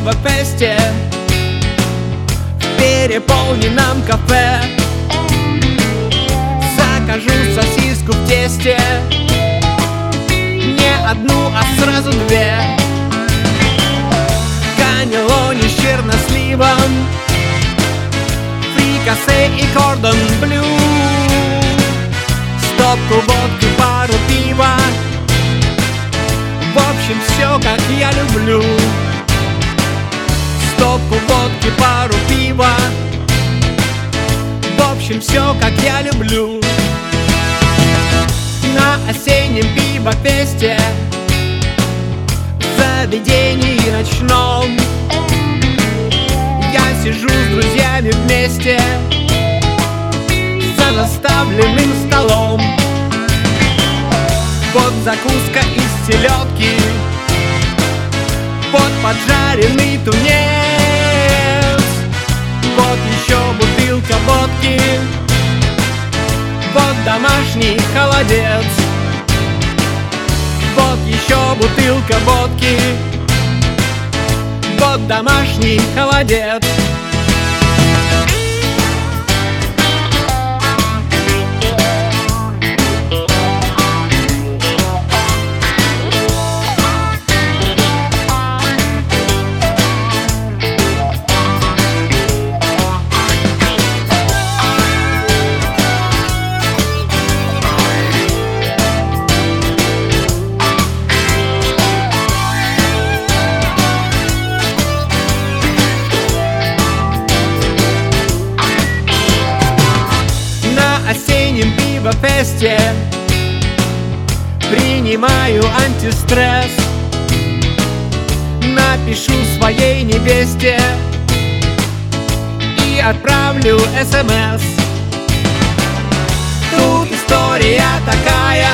пиво-фесте в переполненном кафе. Закажу сосиску в тесте, не одну, а сразу две. Каннелони с черносливом, фрикасе и кордон блю. Стопку водки, пару пива, в общем, все, как я люблю. Стопку водки, пару пива, в общем, все, как я люблю. На осеннем пиво-фесте, в заведении ночном, я сижу с друзьями вместе за заставленным столом. Вот закуска из селедки, вот поджаренный тунец, вот еще бутылка водки, вот домашний холодец. Вот еще бутылка водки, вот домашний холодец. Осеннем пиво-фесте принимаю антистресс, напишу своей невесте и отправлю СМС. Тут история такая: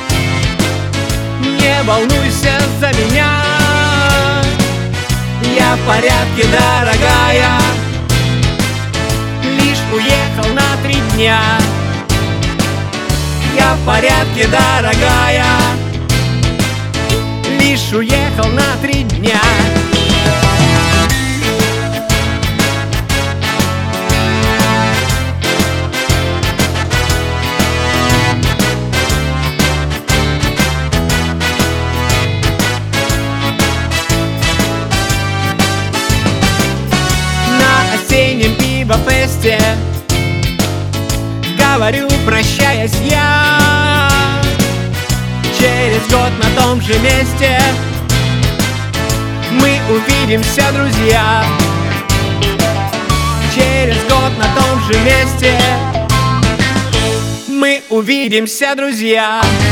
не волнуйся за меня, я в порядке, дорогая, лишь уехал на 3 дня. Я в порядке, дорогая, лишь уехал на 3 дня. На осеннем пиво-фесте говорю, прощаясь, я через год на том же месте мы увидимся, друзья. Через год на том же месте мы увидимся, друзья.